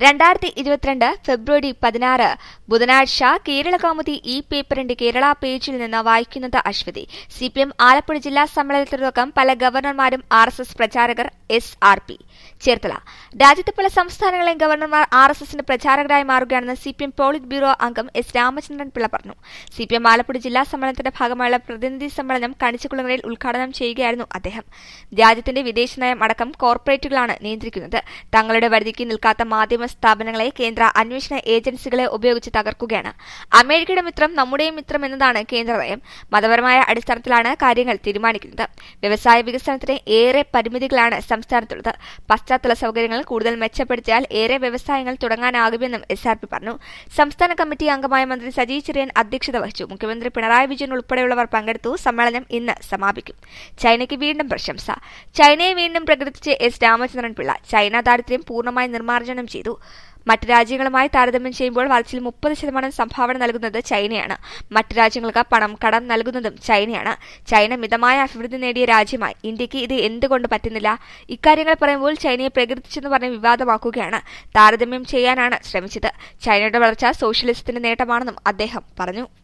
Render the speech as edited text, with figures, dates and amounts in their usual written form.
2022 ഫെബ്രുവരി 16 ബുധനാഴ്ച കേരളകൗമുദി ഈ പേപ്പറിന്റെ കേരള പേജിൽ നിന്ന് വായിക്കുന്നത് അശ്വതി. സിപിഎം ആലപ്പുഴ ജില്ലാ സമ്മേളനത്തിനൊപ്പം പല ഗവർണർമാരും RSS പ്രചാരകർ SRP. ചേർത്തല. രാജ്യത്തെ പല സംസ്ഥാനങ്ങളിലെയും ഗവർണർമാർ RSSന്റെ പ്രചാരകരായി മാറുകയാണെന്ന് സിപിഎം പോളിറ്റ് ബ്യൂറോ അംഗം S രാമചന്ദ്രൻ പിള്ള പറഞ്ഞു. സിപിഎം ആലപ്പുഴ ജില്ലാ സമ്മേളനത്തിന്റെ ഭാഗമായുള്ള പ്രതിനിധി സമ്മേളനം കണിച്ചുകുളങ്ങരയിൽ ഉദ്ഘാടനം ചെയ്യുകയായിരുന്നു അദ്ദേഹം. രാജ്യത്തിന്റെ വിദേശനയം അടക്കം കോർപ്പറേറ്റുകളാണ് നിയന്ത്രിക്കുന്നത്. തങ്ങളുടെ പരിധിക്ക് നിൽക്കാത്ത മാധ്യമ സ്ഥാപനങ്ങളെ കേന്ദ്ര അന്വേഷണ ഏജൻസികളെ ഉപയോഗിച്ച് തകർക്കുകയാണ്. അമേരിക്കയുടെ മിത്രം നമ്മുടെയും മിത്രം എന്നതാണ് കേന്ദ്ര നയം. മതപരമായ അടിസ്ഥാനത്തിലാണ് കാര്യങ്ങൾ തീരുമാനിക്കുന്നത്. വ്യവസായ വികസനത്തിന് ഏറെ പരിമിതികളാണ് സംസ്ഥാനത്തുള്ളത്. പശ്ചാത്തല സൌകര്യങ്ങൾ കൂടുതൽ മെച്ചപ്പെടുത്തിയാൽ ഏറെ വ്യവസായങ്ങൾ തുടങ്ങാനാകുമെന്നും SRP പറഞ്ഞു. സംസ്ഥാന കമ്മിറ്റി അംഗമായ മന്ത്രി സജി ചെറിയാൻ അധ്യക്ഷത വഹിച്ചു. മുഖ്യമന്ത്രി പിണറായി വിജയൻ ഉൾപ്പെടെയുള്ളവർ പങ്കെടുത്തു. സമ്മേളനം ഇന്ന് സമാപിക്കും. ചൈനയ്ക്ക് വീണ്ടും പ്രശംസ. ചൈനയെ വീണ്ടും പ്രകീർത്തിച്ച് S രാമചന്ദ്രൻ പിള്ള. ചൈന ദാരിദ്ര്യം പൂർണ്ണമായി നിർമ്മാർജ്ജനം ചെയ്തു. മറ്റ് രാജ്യങ്ങളുമായി താരതമ്യം ചെയ്യുമ്പോൾ വളർച്ചയിൽ 30% സംഭാവന നൽകുന്നത് ചൈനയാണ്. മറ്റ് രാജ്യങ്ങൾക്ക് പണം കടം നൽകുന്നതും ചൈനയാണ്. ചൈന മിതമായ അഭിവൃദ്ധി നേടിയ രാജ്യമായി. ഇന്ത്യക്ക് ഇത് എന്തുകൊണ്ട് പറ്റുന്നില്ല? ഇക്കാര്യങ്ങൾ പറയുമ്പോൾ ചൈനയെ പ്രകീർത്തിച്ചെന്ന് പറഞ്ഞ് വിവാദമാക്കുകയാണ്. താരതമ്യം ചെയ്യാനാണ് ശ്രമിച്ചത്. ചൈനയുടെ വളർച്ച സോഷ്യലിസത്തിന്റെ നേട്ടമാണെന്നും അദ്ദേഹം പറഞ്ഞു.